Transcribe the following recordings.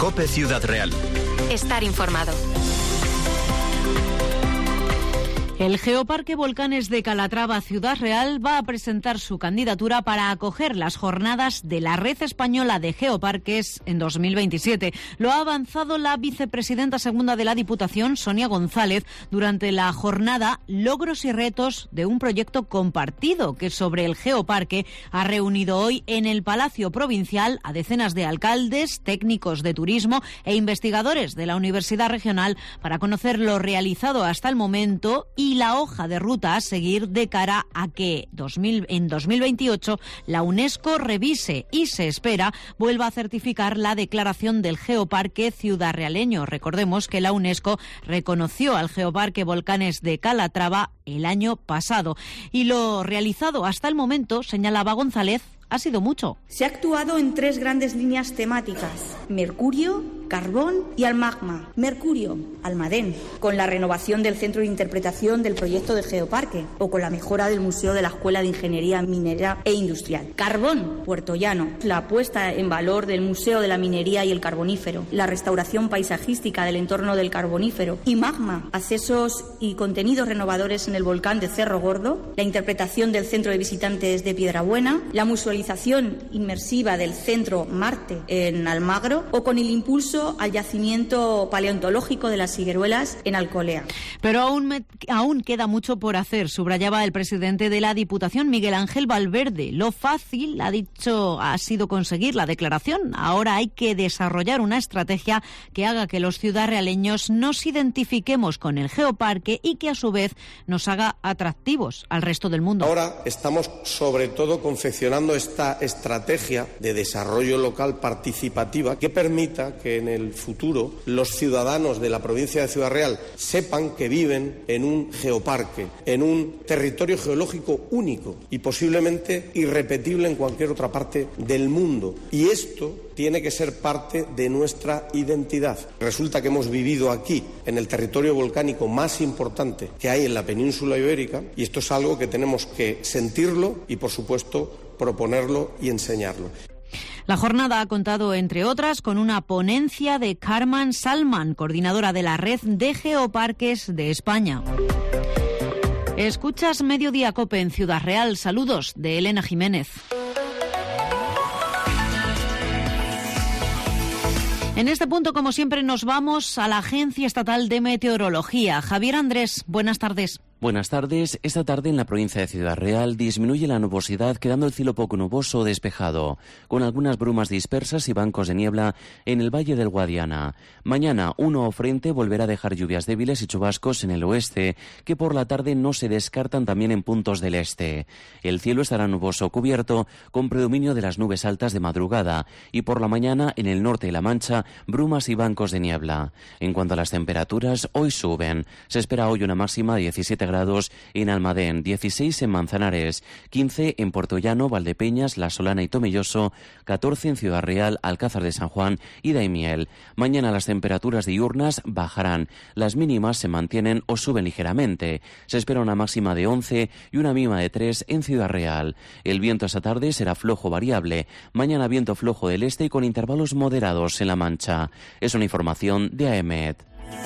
COPE Ciudad Real. Estar informado. El Geoparque Volcanes de Calatrava, Ciudad Real, va a presentar su candidatura para acoger las jornadas de la Red Española de Geoparques en 2027. Lo ha avanzado la vicepresidenta segunda de la Diputación, Sonia González, durante la jornada Logros y Retos de un proyecto compartido que sobre el Geoparque ha reunido hoy en el Palacio Provincial a decenas de alcaldes, técnicos de turismo e investigadores de la Universidad Regional para conocer lo realizado hasta el momento y la hoja de ruta a seguir de cara a que en 2028 la UNESCO revise y se espera vuelva a certificar la declaración del Geoparque ciudadrealeño. Recordemos que la UNESCO reconoció al Geoparque Volcanes de Calatrava el año pasado. Y lo realizado hasta el momento, señalaba González, ha sido mucho. Se ha actuado en 3 grandes líneas temáticas: Mercurio, carbón y al magma. Mercurio, Almadén, con la renovación del centro de interpretación del proyecto de Geoparque o con la mejora del Museo de la Escuela de Ingeniería Minera e Industrial. Carbón, Puerto Llano, la puesta en valor del Museo de la Minería y el Carbonífero, la restauración paisajística del entorno del Carbonífero. Y magma, accesos y contenidos renovadores en el volcán de Cerro Gordo, la interpretación del centro de visitantes de Piedrabuena, la musealización inmersiva del centro Marte en Almagro o con el impulso al yacimiento paleontológico de las Higueruelas en Alcolea. Pero aún queda mucho por hacer, subrayaba el presidente de la Diputación, Miguel Ángel Valverde. Lo fácil, ha sido conseguir la declaración. Ahora hay que desarrollar una estrategia que haga que los ciudadrealeños nos identifiquemos con el Geoparque y que a su vez nos haga atractivos al resto del mundo. Ahora estamos sobre todo confeccionando esta estrategia de desarrollo local participativa que permita que en el futuro los ciudadanos de la provincia de Ciudad Real sepan que viven en un geoparque, en un territorio geológico único y posiblemente irrepetible en cualquier otra parte del mundo. Y esto tiene que ser parte de nuestra identidad. Resulta que hemos vivido aquí, en el territorio volcánico más importante que hay en la península ibérica, y esto es algo que tenemos que sentirlo y, por supuesto, proponerlo y enseñarlo. La jornada ha contado, entre otras, con una ponencia de Carmen Salman, coordinadora de la Red de Geoparques de España. Escuchas Mediodía COPE en Ciudad Real. Saludos de Elena Jiménez. En este punto, como siempre, nos vamos a la Agencia Estatal de Meteorología. Javier Andrés, buenas tardes. Buenas tardes. Esta tarde en la provincia de Ciudad Real disminuye la nubosidad, quedando el cielo poco nuboso o despejado, con algunas brumas dispersas y bancos de niebla en el Valle del Guadiana. Mañana, un nuevo frente volverá a dejar lluvias débiles y chubascos en el oeste, que por la tarde no se descartan también en puntos del este. El cielo estará nuboso o cubierto, con predominio de las nubes altas de madrugada, y por la mañana, en el norte de La Mancha, brumas y bancos de niebla. En cuanto a las temperaturas, hoy suben. Se espera hoy una máxima de 17 grados en Almadén, 16 en Manzanares, 15 en Puerto Llano, Valdepeñas, La Solana y Tomelloso, 14 en Ciudad Real, Alcázar de San Juan y Daimiel. Mañana las temperaturas diurnas bajarán, las mínimas se mantienen o suben ligeramente. Se espera una máxima de 11 y una mínima de 3 en Ciudad Real. El viento esta tarde será flojo variable. Mañana viento flojo del este y con intervalos moderados en La Mancha. Es una información de AEMET.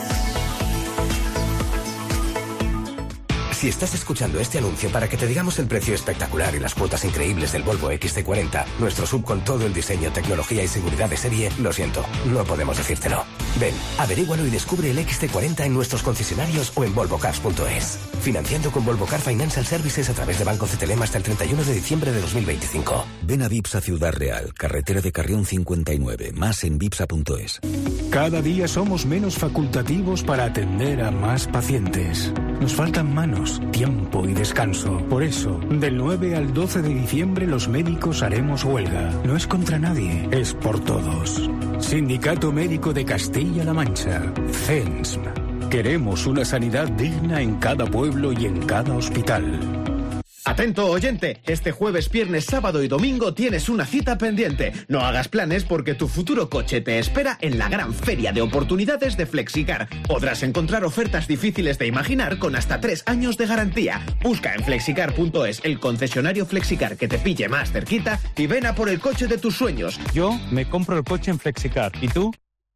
Si estás escuchando este anuncio para que te digamos el precio espectacular y las cuotas increíbles del Volvo XC40, nuestro SUV con todo el diseño, tecnología y seguridad de serie, lo siento, no podemos decírtelo. Ven, averígualo y descubre el XC40 en nuestros concesionarios o en volvocars.es. Financiando con Volvo Car Financial Services a través de Banco CTLM hasta el 31 de diciembre de 2025. Ven a Vipsa Ciudad Real, carretera de Carrión 59, más en vipsa.es. Cada día somos menos facultativos para atender a más pacientes. Nos faltan manos, tiempo y descanso. Por eso, del 9 al 12 de diciembre los médicos haremos huelga. No es contra nadie, es por todos. Sindicato Médico de Castilla-La Mancha, CENSM. Queremos una sanidad digna en cada pueblo y en cada hospital. Atento oyente, este jueves, viernes, sábado y domingo tienes una cita pendiente. No hagas planes porque tu futuro coche te espera en la gran feria de oportunidades de Flexicar. Podrás encontrar ofertas difíciles de imaginar con hasta 3 años de garantía. Busca en flexicar.es el concesionario Flexicar que te pille más cerquita y ven a por el coche de tus sueños. Yo me compro el coche en Flexicar. ¿Y tú?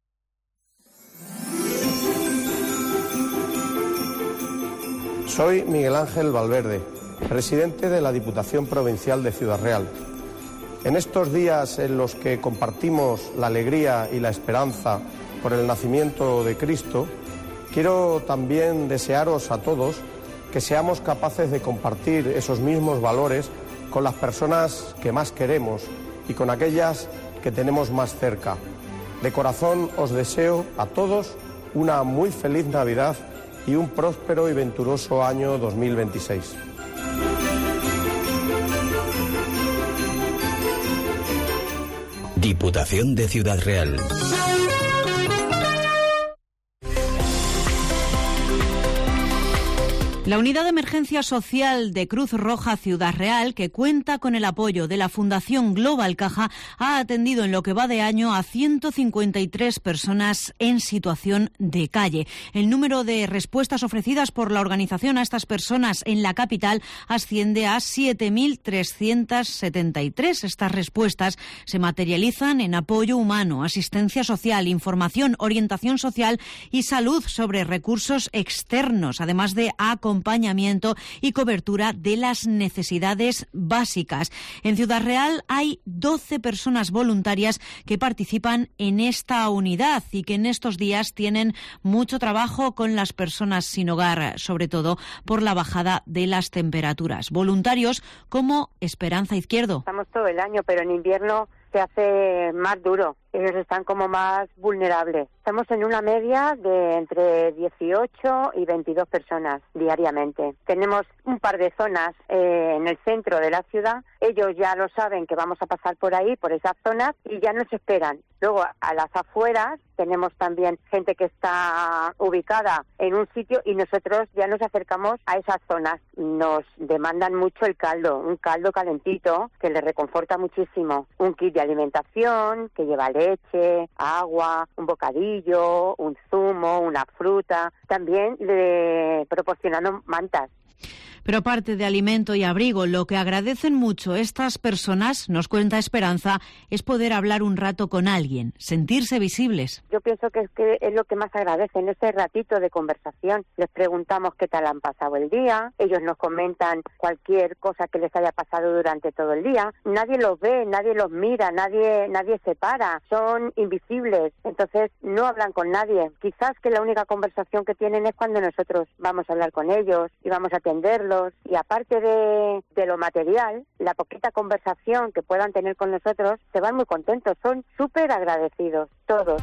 Soy Miguel Ángel Valverde, presidente de la Diputación Provincial de Ciudad Real. En estos días en los que compartimos la alegría y la esperanza por el nacimiento de Cristo, quiero también desearos a todos que seamos capaces de compartir esos mismos valores con las personas que más queremos y con aquellas que tenemos más cerca. De corazón os deseo a todos una muy feliz Navidad y un próspero y venturoso año 2026. Diputación de Ciudad Real. La Unidad de Emergencia Social de Cruz Roja Ciudad Real, que cuenta con el apoyo de la Fundación Global Caja, ha atendido en lo que va de año a 153 personas en situación de calle. El número de respuestas ofrecidas por la organización a estas personas en la capital asciende a 7.373. Estas respuestas se materializan en apoyo humano, asistencia social, información, orientación social y salud sobre recursos externos, además de acompañamiento y cobertura de las necesidades básicas. En Ciudad Real hay 12 personas voluntarias que participan en esta unidad y que en estos días tienen mucho trabajo con las personas sin hogar, sobre todo por la bajada de las temperaturas. Voluntarios como Esperanza Izquierdo. Estamos todo el año, pero en invierno se hace más duro. Ellos están como más vulnerables. Estamos en una media de entre 18 y 22 personas diariamente. Tenemos un par de zonas en el centro de la ciudad. Ellos ya lo saben que vamos a pasar por ahí, por esas zonas, y ya nos esperan. Luego, a las afueras, tenemos también gente que está ubicada en un sitio y nosotros ya nos acercamos a esas zonas. Nos demandan mucho el caldo, un caldo calentito que les reconforta muchísimo. Un kit de alimentación que lleva leche, agua, un bocadillo, un zumo, una fruta. También le proporcionando mantas. Pero aparte de alimento y abrigo, lo que agradecen mucho estas personas, nos cuenta Esperanza, es poder hablar un rato con alguien, sentirse visibles. Yo pienso que es lo que más agradecen, ese ratito de conversación. Les preguntamos qué tal han pasado el día, ellos nos comentan cualquier cosa que les haya pasado durante todo el día. Nadie los ve, nadie los mira, nadie se para, son invisibles, entonces no hablan con nadie. Quizás que la única conversación que tienen es cuando nosotros vamos a hablar con ellos y vamos a atenderlos. Y aparte de lo material, la poquita conversación que puedan tener con nosotros, se van muy contentos, son súper agradecidos, todos.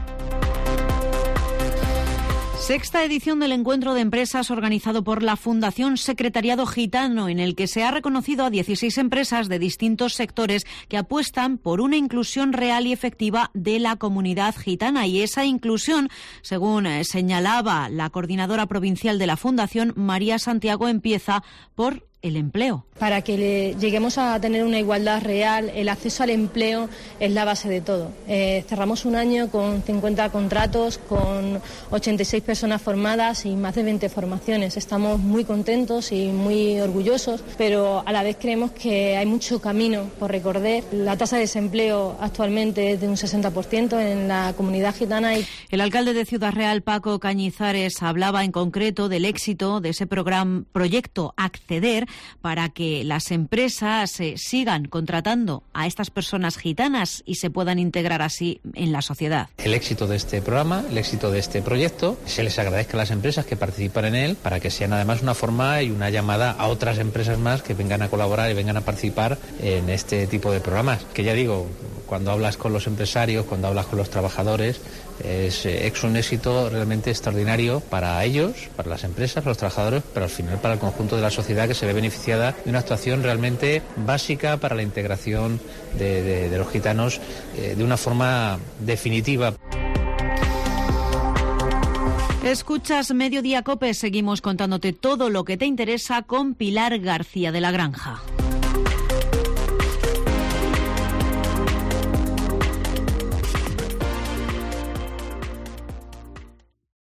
Sexta edición del encuentro de empresas organizado por la Fundación Secretariado Gitano, en el que se ha reconocido a 16 empresas de distintos sectores que apuestan por una inclusión real y efectiva de la comunidad gitana. Y esa inclusión, según señalaba la coordinadora provincial de la Fundación, María Santiago, empieza por el empleo. Para que lleguemos a tener una igualdad real, el acceso al empleo es la base de todo. Cerramos un año con 50 contratos, con 86 personas formadas y más de 20 formaciones. Estamos muy contentos y muy orgullosos, pero a la vez creemos que hay mucho camino por recorrer. La tasa de desempleo actualmente es de un 60% en la comunidad gitana. El alcalde de Ciudad Real, Paco Cañizares, hablaba en concreto del éxito de ese proyecto Acceder, para que las empresas sigan contratando a estas personas gitanas y se puedan integrar así en la sociedad. El éxito de este programa, el éxito de este proyecto, se les agradezca a las empresas que participan en él para que sean además una forma y una llamada a otras empresas más que vengan a colaborar y vengan a participar en este tipo de programas. Que ya digo, cuando hablas con los empresarios, cuando hablas con los trabajadores, es un éxito realmente extraordinario para ellos, para las empresas, para los trabajadores, pero al final para el conjunto de la sociedad, que se ve beneficiada de una actuación realmente básica para la integración de los gitanos de una forma definitiva. Escuchas Mediodía COPE, seguimos contándote todo lo que te interesa con Pilar García de la Granja.